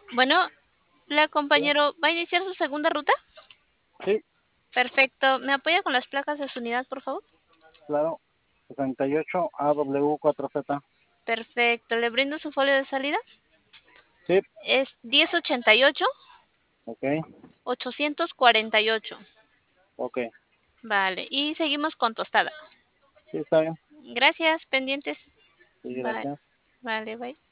Bueno, la Sí, compañero, ¿va a iniciar su segunda ruta? sí, Perfecto. ¿Me apoya con las placas de su unidad, por favor? claro. 68 AW4Z. Perfecto. ¿Le brindo su folio de salida? Sí, Es 1088 ok, 848. ok. Vale. Y seguimos con tostada. Sí, está bien. Gracias, pendientes. Sí, Bye. gracias. Vale, bye.